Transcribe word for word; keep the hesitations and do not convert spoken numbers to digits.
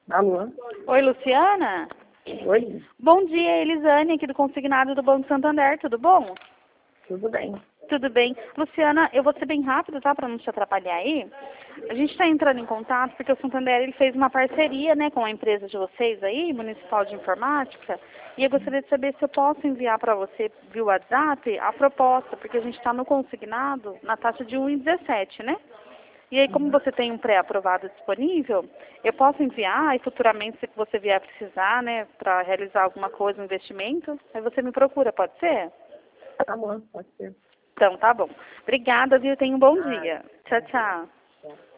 Alô? Oi, Luciana? Oi? Bom dia, Elisane, aqui do Consignado do Banco Santander, tudo bom? Tudo bem? Tudo bem. Luciana, eu vou ser bem rápido, tá? Para não te atrapalhar aí. A gente está entrando em contato porque o Santander ele fez uma parceria, né, com a empresa de vocês aí, Municipal de Informática, e eu gostaria de saber se eu posso enviar para você via WhatsApp a proposta, porque a gente está no consignado na taxa de um vírgula dezessete, né? E aí, como você tem um pré-aprovado disponível, eu posso enviar e futuramente, se você vier precisar, né, para realizar alguma coisa, um investimento, aí você me procura, pode ser? Tá bom, pode ser. Então, tá bom. Obrigada, viu? Tenha um bom Ah, dia. Tchau, tchau. tá.